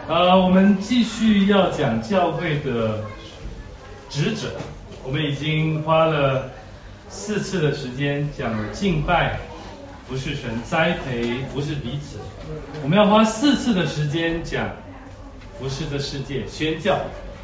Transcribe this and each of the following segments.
我们继续要讲教会的职责。我们已经花了4次的时间讲了敬拜，不是神；栽培，不是彼此。我们要花4次的时间讲不是的世界，宣教。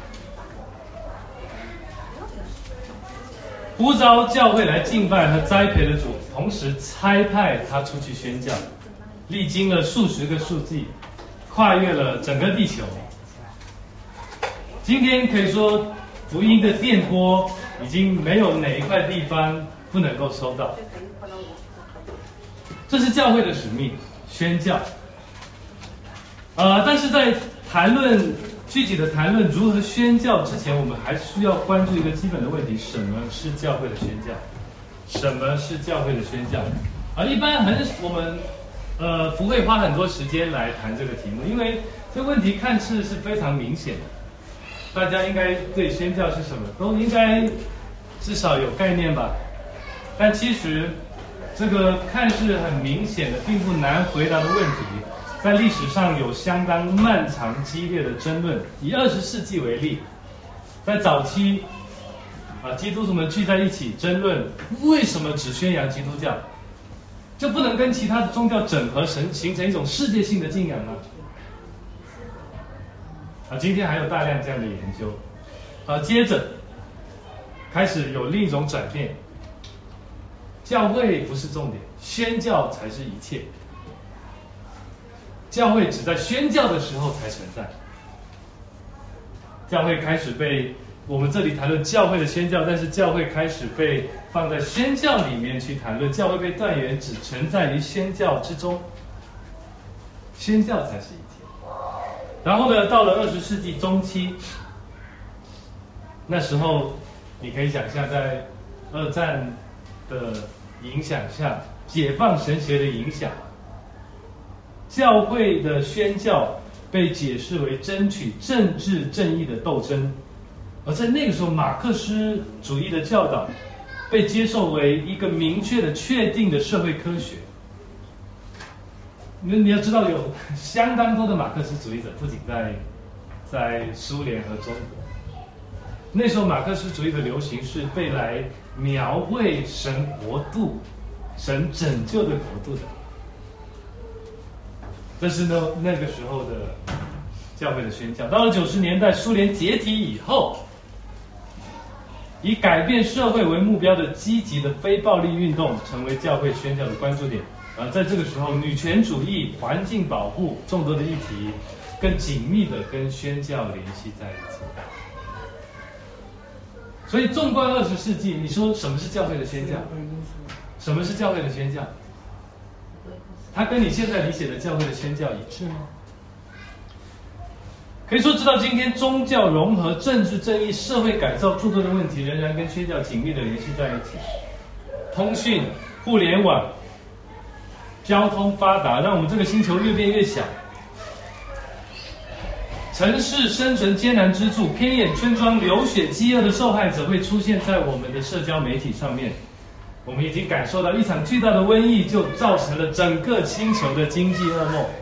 呼召教会来敬拜和栽培的主，同时差派他出去宣教，历经了数十个世纪，跨越了整个地球。今天可以说福音的电波已经没有哪一块地方不能够收到，这是教会的使命，宣教。但是在具体的谈论如何宣教之前，我们还需要关注一个基本的问题：什么是教会的宣教？什么是教会的宣教？一般我们不会花很多时间来谈这个题目，因为这个问题看似是非常明显的，大家应该对宣教是什么都应该至少有概念吧。但其实这个看似很明显的并不难回答的问题，在历史上有相当漫长激烈的争论。以20世纪为例，在早期基督徒们聚在一起争论为什么只宣扬基督教，就不能跟其他的宗教整合形成一种世界性的信仰吗？今天还有大量这样的研究。接着开始有另一种转变，教会不是重点，宣教才是一切。教会只在宣教的时候才存在。教会开始被我们这里谈论教会的宣教，但是教会开始被放在宣教里面去谈论，教会被断言只存在于宣教之中，宣教才是一切。然后呢，到了20世纪中期，那时候你可以想象，在2战的影响下，解放神学的影响，教会的宣教被解释为争取政治正义的斗争，而在那个时候，马克思主义的教导被接受为一个明确的、确定的社会科学。你要知道，有相当多的马克思主义者，不仅在苏联和中国。那时候马克思主义的流行是被来描绘神国度、神拯救的国度的。这是那个时候的教会的宣教。到了90年代，苏联解体以后，以改变社会为目标的积极的非暴力运动成为教会宣教的关注点。在这个时候，女权主义、环境保护众多的议题更紧密的跟宣教联系在一起。所以纵观20世纪，你说什么是教会的宣教？什么是教会的宣教？它跟你现在理解的教会的宣教一致吗？可以说，直到今天，宗教融合、政治正义、社会改造诸多的问题，仍然跟宣教紧密的联系在一起。通讯、互联网、交通发达，让我们这个星球越变越小。城市生存艰难之处，偏远村庄流血饥饿的受害者会出现在我们的社交媒体上面。我们已经感受到一场巨大的瘟疫就造成了整个星球的经济噩梦。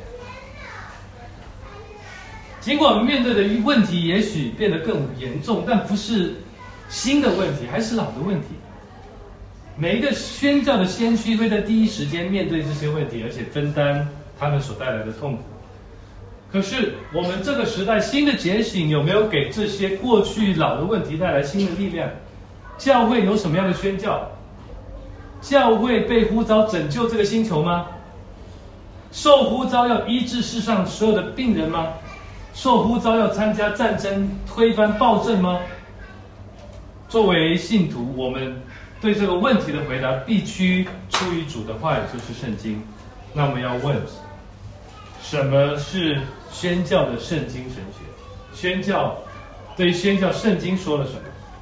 尽管我们面对的问题也许变得更严重，但不是新的问题，还是老的问题。每一个宣教的先驱会在第一时间面对这些问题，而且分担他们所带来的痛苦。可是我们这个时代新的觉醒有没有给这些过去老的问题带来新的力量？教会有什么样的宣教？教会被呼召拯救这个星球吗？受呼召要医治世上所有的病人吗？受呼召要参加战争、推翻暴政吗？作为信徒，我们对这个问题的回答必须出于主的话，也就是圣经。那我们要问，什么是宣教的圣经神学？宣教对于宣教，圣经说了什么？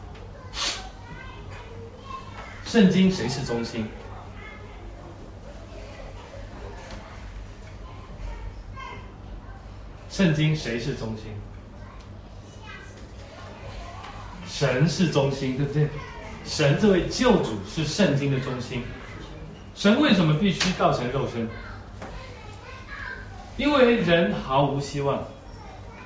圣经谁是中心？圣经谁是中心？神是中心，对不对？神这位救主是圣经的中心。神为什么必须道成肉身？因为人毫无希望，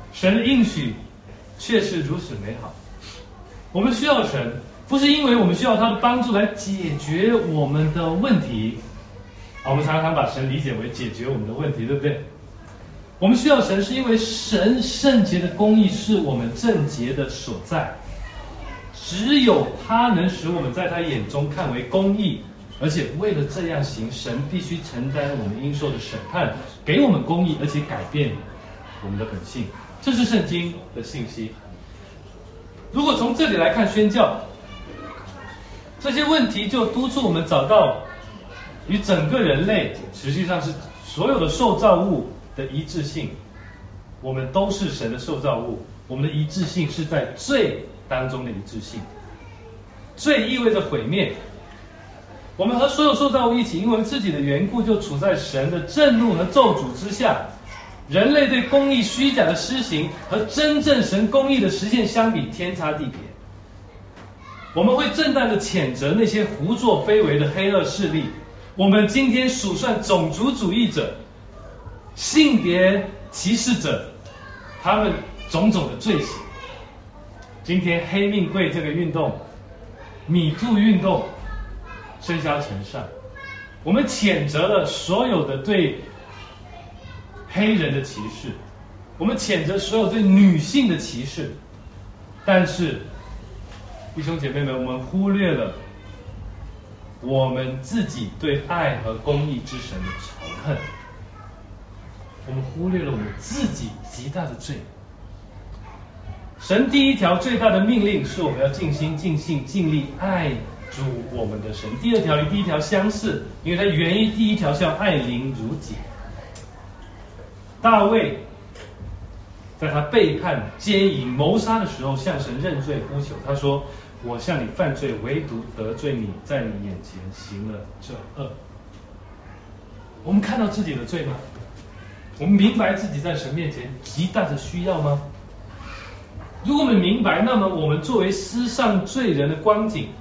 神的应许却是如此美好。我们需要神，不是因为我们需要他的帮助来解决我们的问题，我们常常把神理解为解决我们的问题，对不对？我们需要神是因为神圣洁的公义是我们正洁的所在，只有他能使我们在他眼中看为公义，而且为了这样行，神必须承担我们应受的审判，给我们公义，而且改变我们的本性。这是圣经的信息。如果从这里来看宣教，这些问题就督促我们找到与整个人类，实际上是所有的受造物的一致性。我们都是神的受造物，我们的一致性是在罪当中的一致性。罪意味着毁灭，我们和所有受造物一起，因为自己的缘故，就处在神的震怒和咒诅之下。人类对公义虚假的施行和真正神公义的实现相比，天差地别。我们会正当的谴责那些胡作非为的黑恶势力。我们今天数算种族主义者、性别歧视者，他们种种的罪行。今天黑命贵这个运动、米兔运动甚嚣尘上，我们谴责了所有的对黑人的歧视，我们谴责所有对女性的歧视，但是弟兄姐妹们，我们忽略了我们自己对爱和公义之神的仇恨，我们忽略了我们自己极大的罪。神第一条最大的命令是我们要尽心尽性尽力爱主我们的神。第二条与第一条相似，因为它源于第一条，叫爱邻如己。大卫在他背叛、奸淫、谋杀的时候，向神认罪呼求，他说：我向你犯罪，唯独得罪你，在你眼前行了这恶。我们看到自己的罪吗？我们明白自己在神面前极大的需要吗？如果我们明白，那么我们作为世上罪人的光景，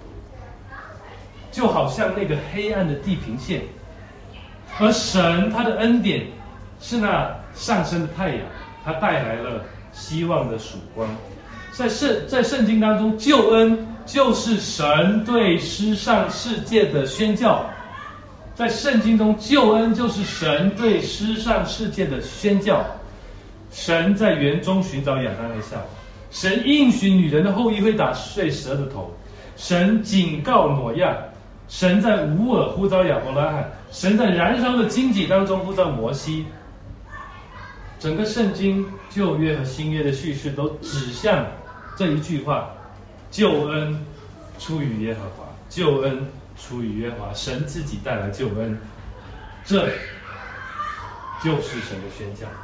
就好像那个黑暗的地平线，而神他的恩典是那上升的太阳，它带来了希望的曙光。在圣经当中，救恩就是神对世上世界的宣教。在圣经中，救恩就是神对世上世界的宣教。神在园中寻找亚当和夏娃，神应许女人的后裔会打碎蛇的头，神警告挪亚，神在乌尔呼召亚伯拉罕，神在燃烧的荆棘当中呼召摩西。整个圣经旧约和新约的叙事都指向这一句话：救恩出于耶和华，救恩出于耶和华，神自己带来救恩，这就是神的宣教。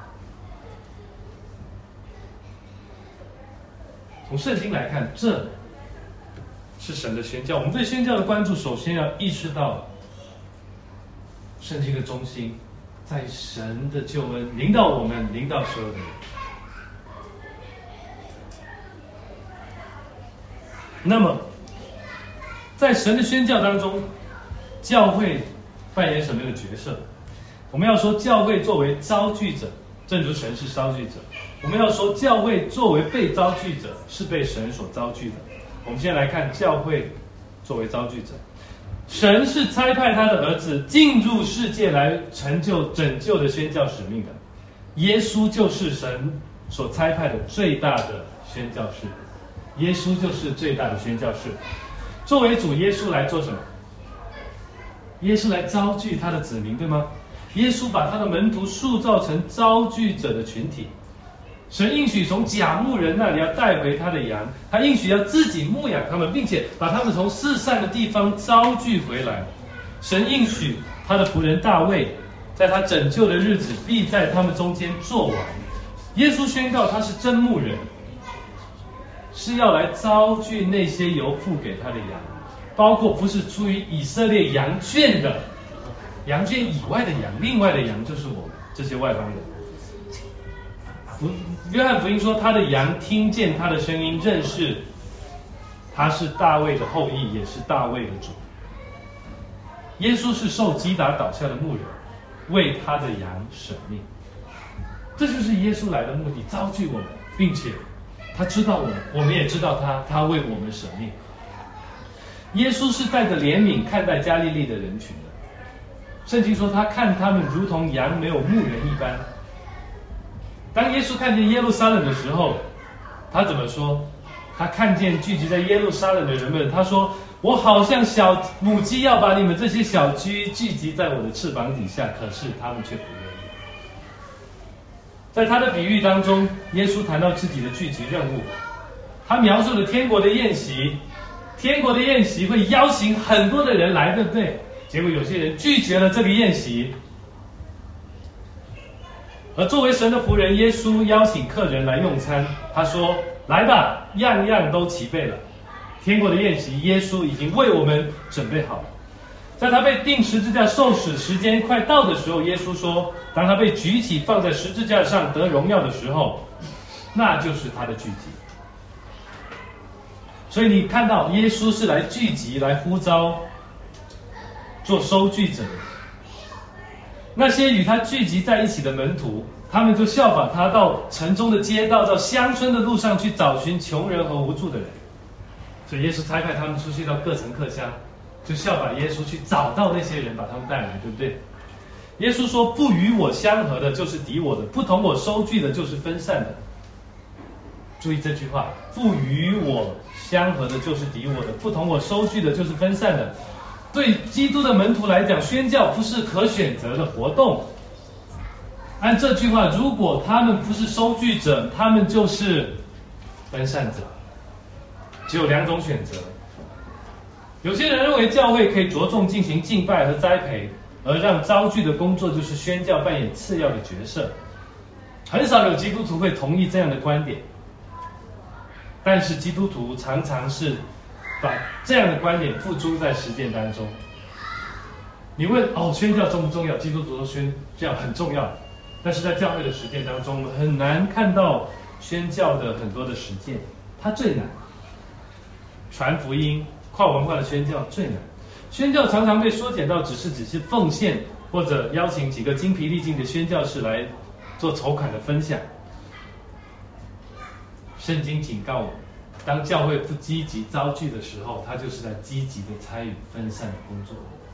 从圣经来看，这是神的宣教。我们对宣教的关注，首先要意识到圣经的中心在神的救恩临到我们，临到所有的人。那么在神的宣教当中，教会扮演什么样的角色？我们要说教会作为招聚者，正如神是招聚者；我们要说教会作为被招聚者，是被神所招聚的。我们先来看教会作为招聚者。神是差派他的儿子进入世界来成就拯救的宣教使命的。耶稣就是神所差派的最大的宣教士，耶稣就是最大的宣教士。作为主，耶稣来做什么？耶稣来招聚他的子民，对吗？耶稣把他的门徒塑造成招聚者的群体。神应许从假牧人那里要带回他的羊，他应许要自己牧养他们，并且把他们从四散的地方招聚回来。神应许他的仆人大卫，在他拯救的日子必在他们中间作王。耶稣宣告他是真牧人，是要来招聚那些由父给他的羊，包括不是出于以色列羊圈的羊圈以外的羊，另外的羊就是我们这些外邦人。约翰福音说，他的羊听见他的声音，认识他是大卫的后裔，也是大卫的主。耶稣是受击打倒下的牧人，为他的羊舍命。 这就是耶稣来的目的，招聚我们，并且他知道我们，我们也知道他，他为我们舍命。耶稣是带着怜悯看待加利利的人群的。圣经说他看他们如同羊没有牧人一般。当耶稣看见耶路撒冷的时候，他怎么说？他看见聚集在耶路撒冷的人们，他说：我好像小母鸡要把你们这些小鸡聚集在我的翅膀底下，可是他们却不愿意。在他的比喻当中，耶稣谈到自己的聚集任务，他描述了天国的宴席，天国的宴席会邀请很多的人来，对不对？结果有些人拒绝了这个宴席，而作为神的仆人，耶稣邀请客人来用餐，他说：来吧，样样都齐备了。天国的宴席，耶稣已经为我们准备好了。在他被钉十字架受死时间快到的时候，耶稣说，当他被举起放在十字架上得荣耀的时候，那就是他的聚集。所以你看到耶稣是来聚集，来呼召做收据者的。那些与他聚集在一起的门徒，他们就效法他，到城中的街道，到乡村的路上去找寻穷人和无助的人。所以耶稣差派他们出去到各城各乡，就效法耶稣去找到那些人，把他们带来，对不对？耶稣说，不与我相合的就是敌我的，不同我收据的就是分散的。注意这句话，不与我相合的就是敌我的，不同我收据的就是分散的。对基督的门徒来讲，宣教不是可选择的活动。按这句话，如果他们不是收据者，他们就是分散者。只有两种选择。有些人认为教会可以着重进行敬拜和栽培，而让招聚的工作就是宣教扮演次要的角色。很少有基督徒会同意这样的观点，但是基督徒常常是把这样的观点付诸在实践当中。你问宣教重不重要？基督徒说宣教很重要，但是在教会的实践当中，我们很难看到宣教的很多的实践，它最难。传福音、跨文化的宣教最难。宣教常常被缩减到只是奉献，或者邀请几个精疲力尽的宣教士来做筹款的分享。圣经警告我们，当教会不积极招聚的时候，他就是在积极的参与分散的工作。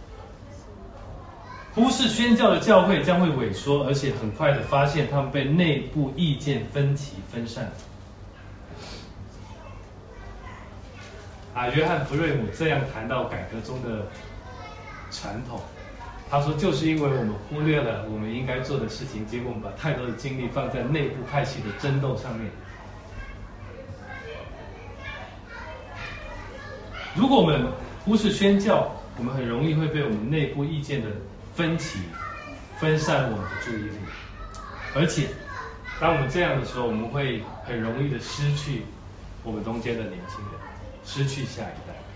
忽视宣教的教会将会萎缩，而且很快的发现他们被内部意见分歧分散。约翰福瑞姆这样谈到改革中的传统，他说，就是因为我们忽略了我们应该做的事情，结果我们把太多的精力放在内部派系的争斗上面。如果我们忽视宣教，我们很容易会被我们内部意见的分歧分散我们的注意力，而且当我们这样的时候，我们会很容易的失去我们中间的年轻人，失去下一代。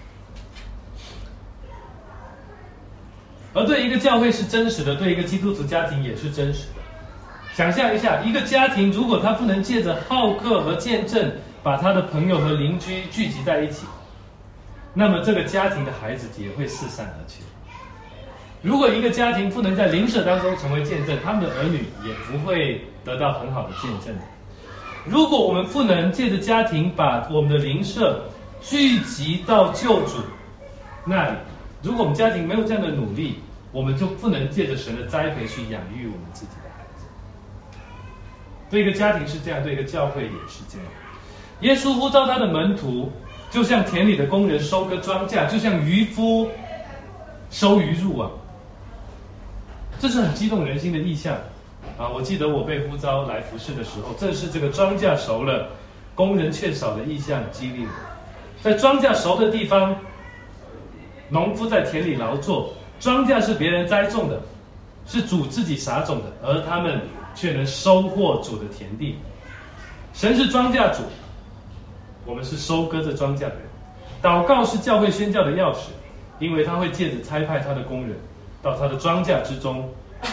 而对一个教会是真实的，对一个基督徒家庭也是真实的。想象一下，一个家庭如果他不能借着好客和见证把他的朋友和邻居聚集在一起，那么这个家庭的孩子也会四散而去。如果一个家庭不能在邻舍当中成为见证，他们的儿女也不会得到很好的见证。如果我们不能借着家庭把我们的邻舍聚集到救主那里，如果我们家庭没有这样的努力，我们就不能借着神的栽培去养育我们自己的孩子。对一个家庭是这样，对一个教会也是这样。耶稣呼召他的门徒，就像田里的工人收割庄稼，就像渔夫收鱼入网。这是很激动人心的意象我记得我被呼召来服侍的时候，正是这个庄稼熟了，工人却少的意象激励我。在庄稼熟的地方，农夫在田里劳作，庄稼是别人栽种的，是主自己撒种的，而他们却能收获主的田地。神是庄稼主，我们是收割这庄稼的人。祷告是教会宣教的钥匙，因为他会借着差派他的工人到他的庄稼之中，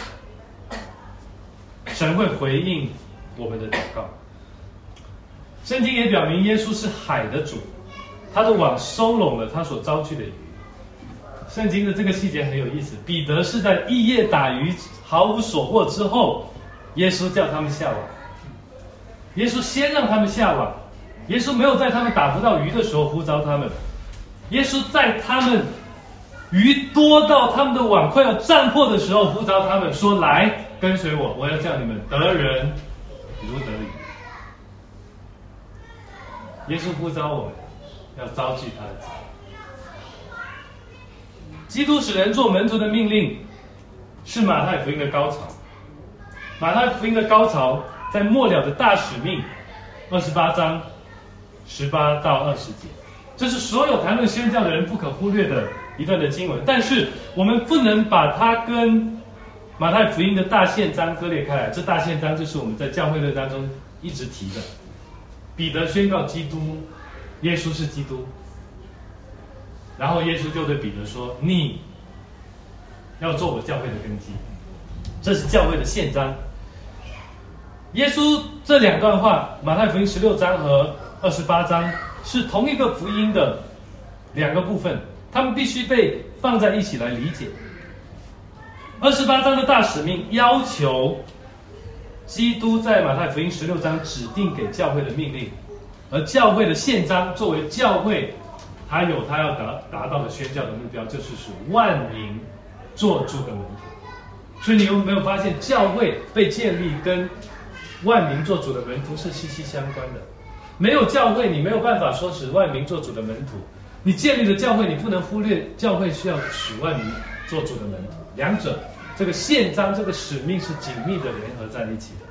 神会回应我们的祷告。圣经也表明耶稣是海的主，他的网收拢了他所招去的鱼。圣经的这个细节很有意思，彼得是在一夜打鱼毫无所获之后， 耶稣叫他们下网，耶稣先让他们下网，耶稣没有在他们打不到鱼的时候呼召他们，耶稣在他们鱼多到他们的网快要战破的时候呼召他们说，来跟随我，我要叫你们得人如得鱼。耶稣呼召我们要招聚他的子。基督使人做门徒的命令是马太福音的高潮，马太福音的高潮在末了的大使命28章18到20节，这是所有谈论宣教的人不可忽略的一段的经文，但是我们不能把它跟马太福音的大宪章割裂开来，这大宪章就是我们在教会论当中一直提的，彼得宣告基督，耶稣是基督，然后耶稣就对彼得说，你要做我教会的根基，这是教会的宪章。耶稣这两段话，马太福音16章和28章是同一个福音的两个部分，他们必须被放在一起来理解。28章的大使命要求基督在马太福音16章指定给教会的命令，而教会的宪章作为教会它有它要达到的宣教的目标，就是使万民做主的门徒。所以你有没有发现教会被建立跟万民做主的门徒是息息相关的？没有教会你没有办法说使万民做主的门徒，你建立了教会你不能忽略教会需要使万民做主的门徒，两者这个宪章这个使命是紧密的联合在一起的。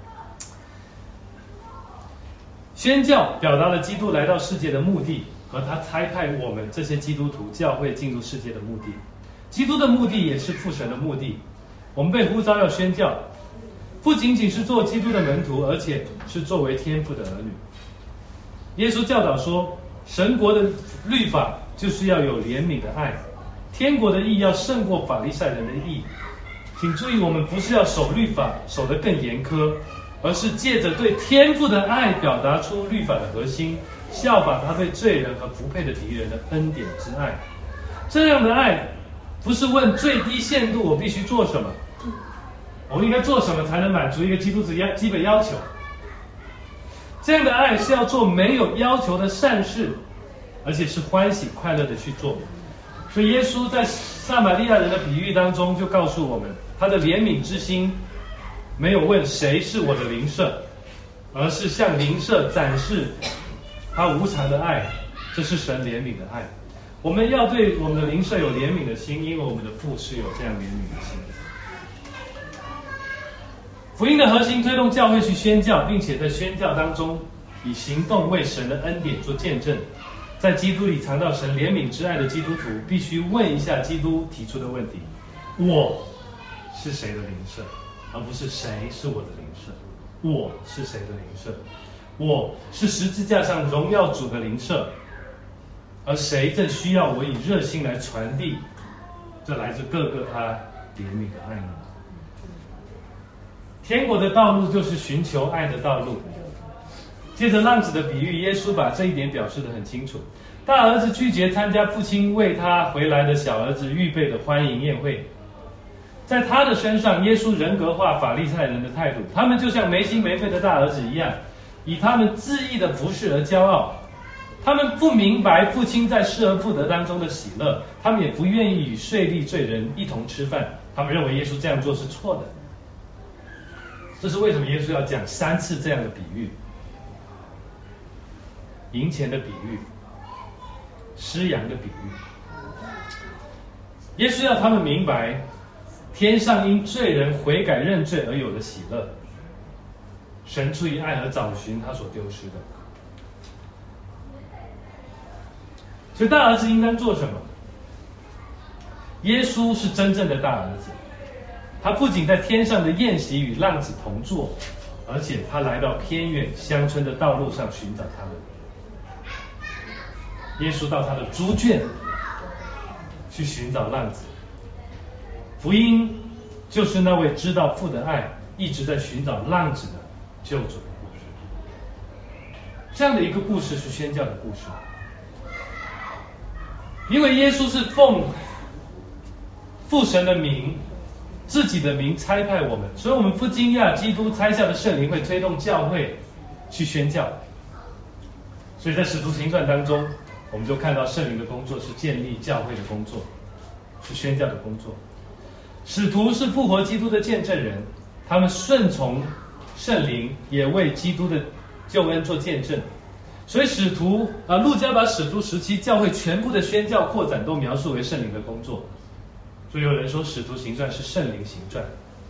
宣教表达了基督来到世界的目的和他差派我们这些基督徒教会进入世界的目的。基督的目的也是父神的目的，我们被呼召要宣教，不仅仅是做基督的门徒，而且是作为天父的儿女。耶稣教导说，神国的律法就是要有怜悯的爱，天国的义要胜过法利赛人的义。请注意，我们不是要守律法守得更严苛，而是借着对天父的爱表达出律法的核心，效法他对罪人和不配的敌人的恩典之爱。这样的爱不是问最低限度我必须做什么，我应该做什么才能满足一个基督徒基本要求。这样的爱是要做没有要求的善事，而且是欢喜快乐的去做。所以耶稣在撒玛利亚人的比喻当中就告诉我们，他的怜悯之心没有问谁是我的邻舍，而是向邻舍展示他无偿的爱，这是神怜悯的爱。我们要对我们的邻舍有怜悯的心，因为我们的父是有这样怜悯的心。福音的核心推动教会去宣教，并且在宣教当中以行动为神的恩典做见证。在基督里尝到神怜悯之爱的基督徒必须问一下基督提出的问题，我是谁的邻舍，而不是谁是我的邻舍。我是谁的邻舍？我是十字架上荣耀主的邻舍，而谁正需要我以热心来传递这来自各个他怜悯的爱呢？天国的道路就是寻求爱的道路。借着浪子的比喻，耶稣把这一点表示得很清楚。大儿子拒绝参加父亲为他回来的小儿子预备的欢迎宴会，在他的身上，耶稣人格化法利赛人的态度，他们就像没心没肺的大儿子一样，以他们恣意的服侍而骄傲。他们不明白父亲在失而复得当中的喜乐，他们也不愿意与税吏罪人一同吃饭，他们认为耶稣这样做是错的。这是为什么耶稣要讲3次这样的比喻：银钱的比喻，失羊的比喻。耶稣要他们明白，天上因罪人悔改认罪而有的喜乐，神出于爱而找寻他所丢失的。所以大儿子应当做什么？耶稣是真正的大儿子，他不仅在天上的宴席与浪子同坐，而且他来到偏远乡村的道路上寻找他们。耶稣到他的猪圈去寻找浪子。福音就是那位知道父的爱，一直在寻找浪子的救主的故事。这样的一个故事是宣教的故事，因为耶稣是奉父神的名自己的名差派我们，所以我们不惊讶基督差下的圣灵会推动教会去宣教。所以在使徒行传当中，我们就看到圣灵的工作是建立教会的工作，是宣教的工作。使徒是复活基督的见证人，他们顺从圣灵，也为基督的救恩做见证。所以路加把使徒时期教会全部的宣教扩展都描述为圣灵的工作。所以有人说使徒行传是圣灵行传。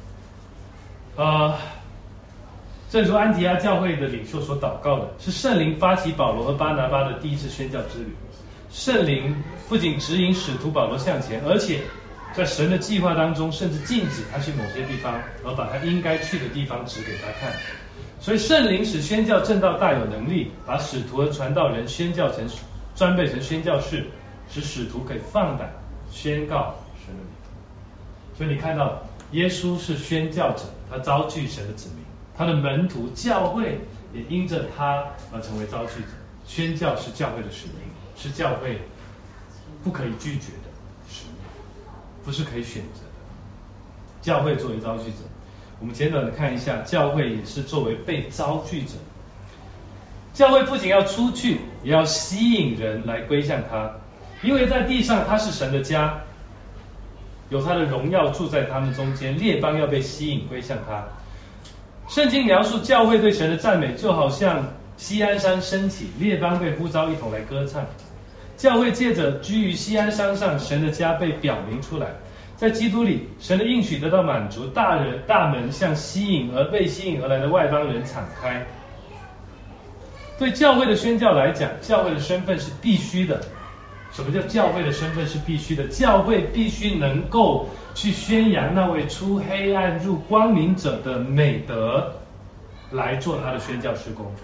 正如安提阿教会的领袖所祷告的，是圣灵发起保罗和巴拿巴的第一次宣教之旅。圣灵不仅指引使徒保罗向前，而且在神的计划当中，甚至禁止他去某些地方，而把他应该去的地方指给他看。所以圣灵使宣教正道大有能力，把使徒和传道人装备成宣教士，使使徒可以放胆宣告神的名。所以你看到耶稣是宣教者，他招聚神的子民，他的门徒教会也因着他而成为招聚者。宣教是教会的使命，是教会不可以拒绝的使命，不是可以选择的。教会作为招聚者，我们简短的看一下，教会也是作为被招聚者。教会不仅要出去，也要吸引人来归向他，因为在地上他是神的家，有他的荣耀住在他们中间，列邦要被吸引归向他。圣经描述教会对神的赞美，就好像锡安山升起，列邦被呼召一同来歌唱。教会借着居于锡安山上，神的家被表明出来。在基督里，神的应许得到满足，大门向被吸引而来的外邦人敞开。对教会的宣教来讲，教会的身份是必须的。什么叫教会的身份是必须的？教会必须能够去宣扬那位出黑暗入光明者的美德，来做他的宣教事工。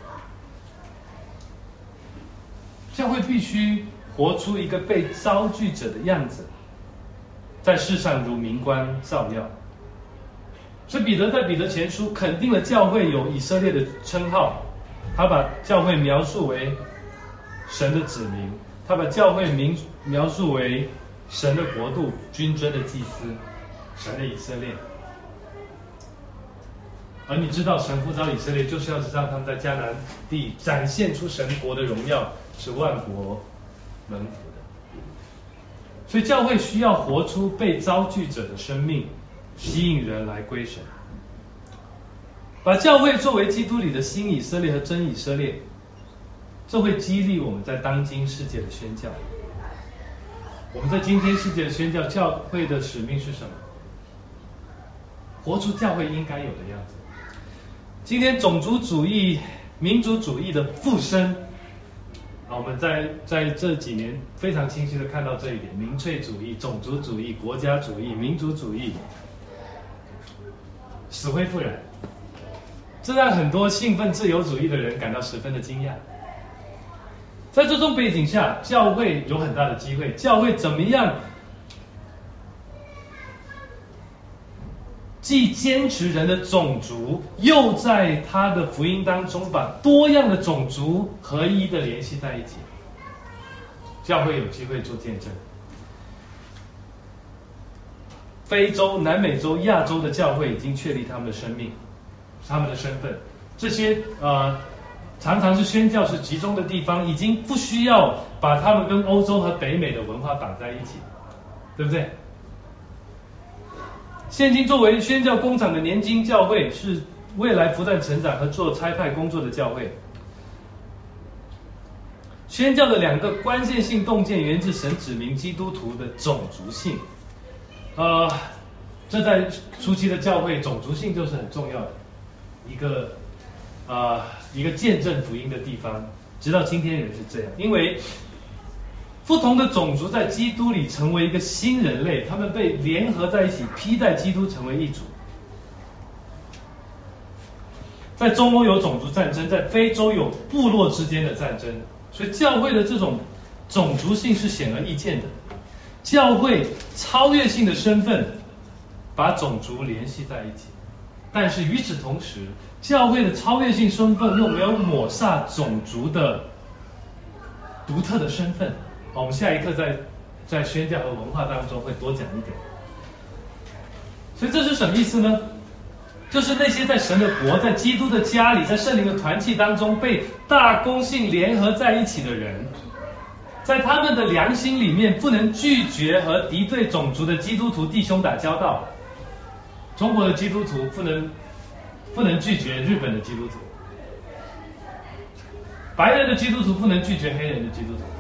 教会必须活出一个被招聚者的样子，在世上如明光照耀。所以彼得在彼得前书肯定了教会有以色列的称号，他把教会描述为神的子民，他把教会描述为神的国度，君尊的祭司，神的以色列。而你知道神呼召以色列，就是要让他们在迦南地展现出神国的荣耀，是万国门福的。所以教会需要活出被招聚者的生命，吸引人来归神，把教会作为基督里的新以色列和真以色列，这会激励我们在当今世界的宣教。我们在今天世界的宣教，教会的使命是什么？活出教会应该有的样子。今天种族主义、民族主义的附身，我们在这几年非常清晰的看到这一点：民粹主义、种族主义、国家主义、民族主义，死灰复燃。这让很多兴奋自由主义的人感到十分的惊讶。在这种背景下，教会有很大的机会。教会怎么样既坚持人的种族，又在他的福音当中把多样的种族合一的联系在一起？教会有机会做见证。非洲、南美洲、亚洲的教会已经确立他们的生命，他们的身份。这些常常是宣教士集中的地方，已经不需要把他们跟欧洲和北美的文化绑在一起，对不对？现今作为宣教工厂的年轻教会，是未来不断成长和做差派工作的教会。宣教的两个关键性洞见源自神指明基督徒的种族性。这在初期的教会，种族性就是很重要的一个见证福音的地方，直到今天也是这样。因为不同的种族在基督里成为一个新人类，他们被联合在一起，披戴基督成为一族。在中欧有种族战争，在非洲有部落之间的战争，所以教会的这种种族性是显而易见的。教会超越性的身份把种族联系在一起，但是与此同时，教会的超越性身份又没有抹煞种族的独特的身份。我们下一课在宣教和文化当中会多讲一点。 所以这是什么意思呢？就是那些在神的国、在基督的家里、在圣灵的团契当中被大公信联合在一起的人，在他们的良心里面不能拒绝和敌对种族的基督徒弟兄打交道。中国的基督徒不能拒绝日本的基督徒，白人的基督徒不能拒绝黑人的基督徒，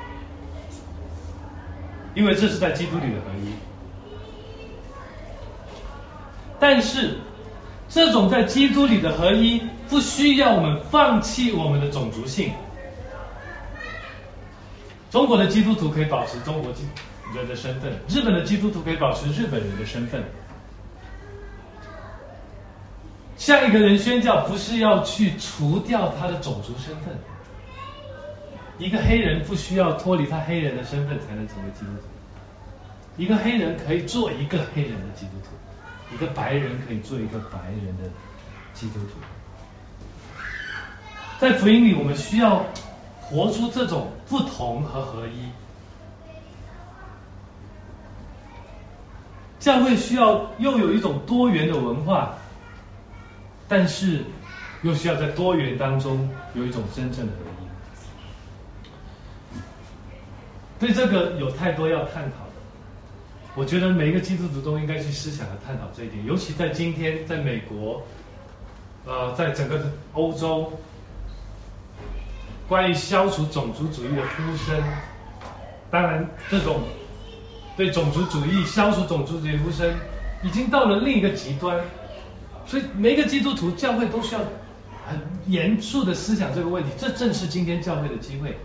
因为这是在基督里的合一。但是这种在基督里的合一不需要我们放弃我们的种族性。中国的基督徒可以保持中国人的身份，日本的基督徒可以保持日本人的身份。向一个人宣教不是要去除掉他的种族身份，一个黑人不需要脱离他黑人的身份才能成为基督徒，一个黑人可以做一个黑人的基督徒，一个白人可以做一个白人的基督徒。在福音里，我们需要活出这种不同和合一。教会需要又有一种多元的文化，但是又需要在多元当中有一种真正的合一。对这个有太多要探讨的，我觉得每一个基督徒都应该去思想和探讨这一点，尤其在今天，在美国，在整个欧洲，关于消除种族主义的呼声，当然这种对种族主义、消除种族主义的呼声已经到了另一个极端，所以每一个基督徒教会都需要很严肃的思想这个问题，这正是今天教会的机会。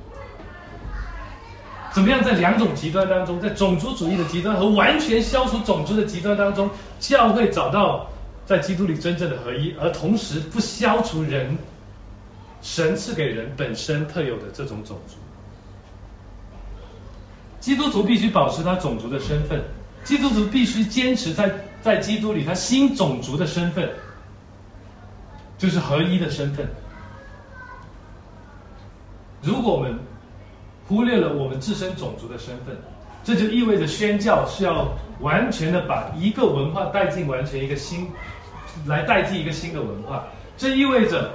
怎么样在两种极端当中，在种族主义的极端和完全消除种族的极端当中，教会找到在基督里真正的合一，而同时不消除神赐给人本身特有的这种种族。基督徒必须保持他种族的身份，基督徒必须坚持在基督里他新种族的身份，就是合一的身份。如果我们忽略了我们自身种族的身份，这就意味着宣教是要完全的把一个文化带进完全一个新，来代替一个新的文化。这意味着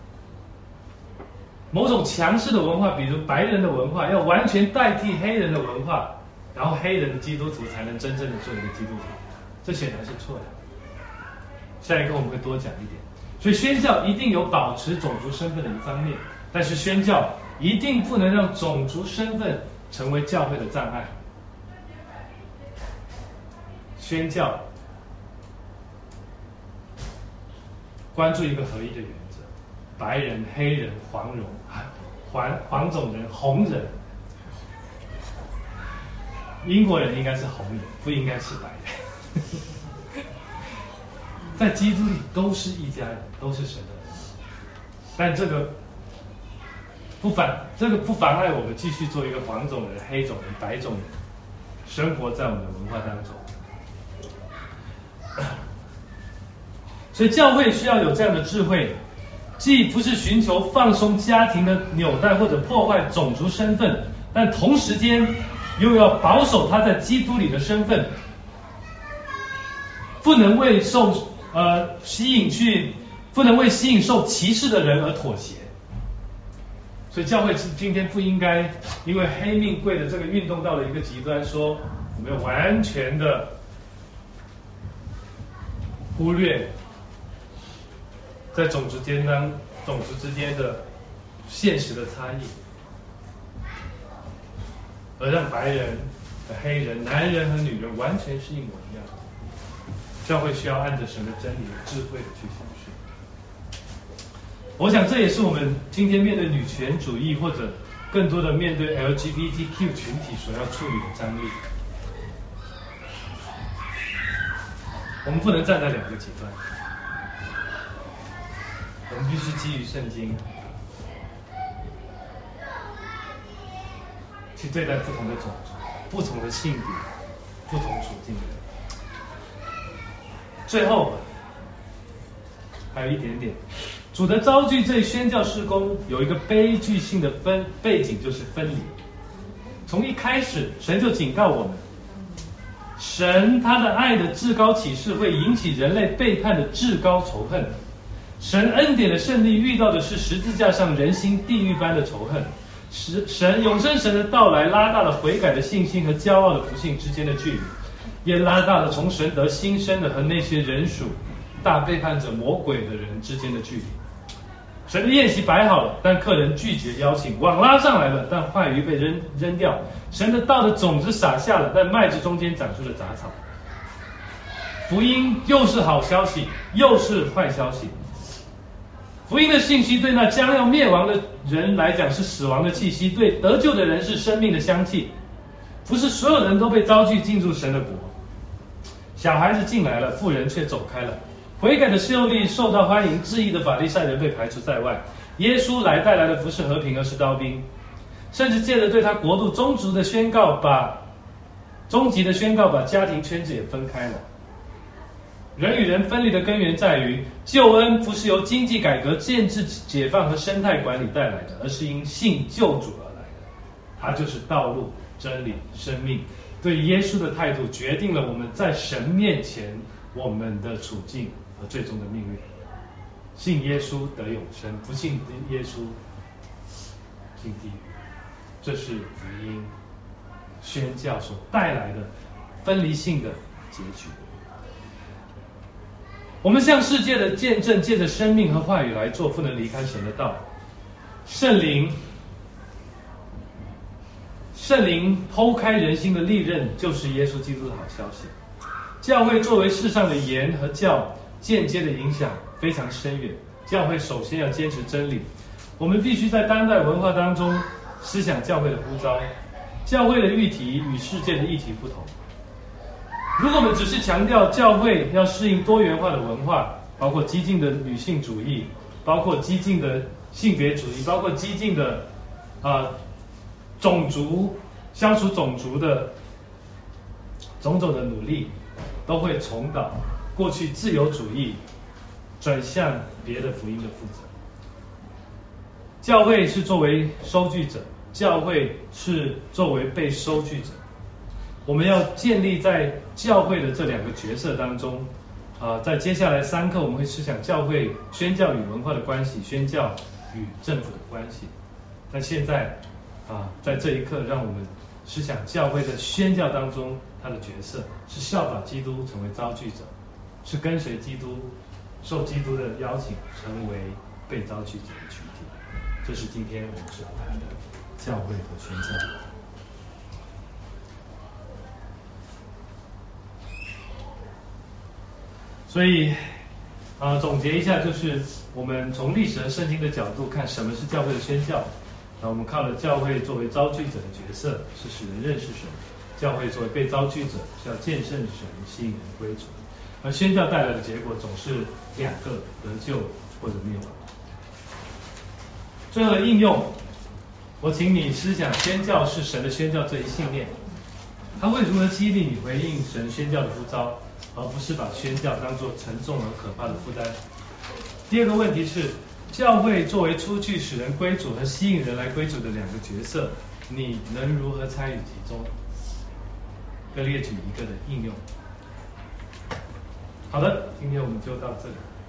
某种强势的文化，比如白人的文化，要完全代替黑人的文化，然后黑人的基督徒才能真正的做一个基督徒，这显然是错的。下一课我们会多讲一点。所以宣教一定有保持种族身份的一方面，但是宣教一定不能让种族身份成为教会的障碍。宣教关注一个合一的原则，白人、黑人、黄种人、红人，英国人应该是红人，不应该是白人。在基督里都是一家人，都是神的人，但这个不妨碍我们继续做一个黄种人、黑种人、白种人，生活在我们的文化当中。所以教会需要有这样的智慧，既不是寻求放松家庭的纽带或者破坏种族身份，但同时间又要保守他在基督里的身份，不能为吸引受歧视的人而妥协。所以教会今天不应该因为黑命贵的这个运动到了一个极端，说我们要完全的忽略在种族之间的现实的差异，而让白人和黑人、男人和女人完全是一模一样的。教会需要按着神的真理和智慧的去行事。我想这也是我们今天面对女权主义或者更多的面对 LGBTQ 群体所要处理的张力。我们不能站在两个极端，我们必须基于圣经去对待不同的种族、不同的性别、不同处境的人。最后还有一点点，主的招聚这一宣教事工有一个悲剧性的背景，就是分离。从一开始，神就警告我们， 神他的爱的至高启示会引起人类背叛的至高仇恨。神恩典的胜利遇到的是十字架上人心地狱般的仇恨。永生神的到来拉大了悔改的信心和骄傲的不幸之间的距离，也拉大了从神得新生的和那些人属大背叛者魔鬼的人之间的距离。神的宴席摆好了，但客人拒绝邀请；网拉上来了，但话语被扔掉。神的道的种子撒下了，但麦子中间长出了杂草。福音又是好消息，又是坏消息。福音的信息对那将要灭亡的人来讲是死亡的气息，对得救的人是生命的香气。不是所有人都被召聚进入神的国。小孩子进来了，妇人却走开了。悔改的修例受到欢迎，质疑的法利赛人被排除在外。耶稣来带来的不是和平，而是刀兵，甚至借着对他国度终极的宣告，把家庭圈子也分开了。人与人分离的根源在于，救恩不是由经济改革、建制解放和生态管理带来的，而是因信救主而来的。它就是道路、真理、生命。对耶稣的态度决定了我们在神面前我们的处境和最终的命运。信耶稣得永生，不信耶稣进地狱。这是福音宣教所带来的分离性的结局。我们向世界的见证，借着生命和话语来做，不能离开神的道。圣灵剖开人心的利刃，就是耶稣基督的好消息。教会作为世上的盐和酵，间接的影响非常深远。教会首先要坚持真理，我们必须在当代文化当中思想教会的呼召。教会的议题与世界的议题不同。如果我们只是强调教会要适应多元化的文化，包括激进的女性主义，包括激进的性别主义，包括激进的消除种族的种种的努力，都会重蹈过去自由主义，转向别的福音的负责。教会是作为收据者，教会是作为被收据者。我们要建立在教会的这两个角色当中。在接下来3课我们会思想教会宣教与文化的关系，宣教与政府的关系。但现在在这一刻，让我们思想教会在宣教当中他的角色是效法基督，成为召聚者，是跟随基督，受基督的邀请，成为被召聚者的群体。这是今天我们所谈的教会和宣教。所以总结一下，就是我们从历史和圣经的角度看什么是教会的宣教。我们看了教会作为召聚者的角色，是使人认识神；教会作为被召聚者，是要见证神，吸引人归主。而宣教带来的结果总是2个：得救或者灭亡。最后的应用，我请你思想宣教是神的宣教这一信念，它会如何激励你回应神宣教的呼召，而不是把宣教当作沉重而可怕的负担。第2个问题是，教会作为出去使人归主和吸引人来归主的2个角色，你能如何参与其中？各列举1个的应用。好的，今天我们就到这里。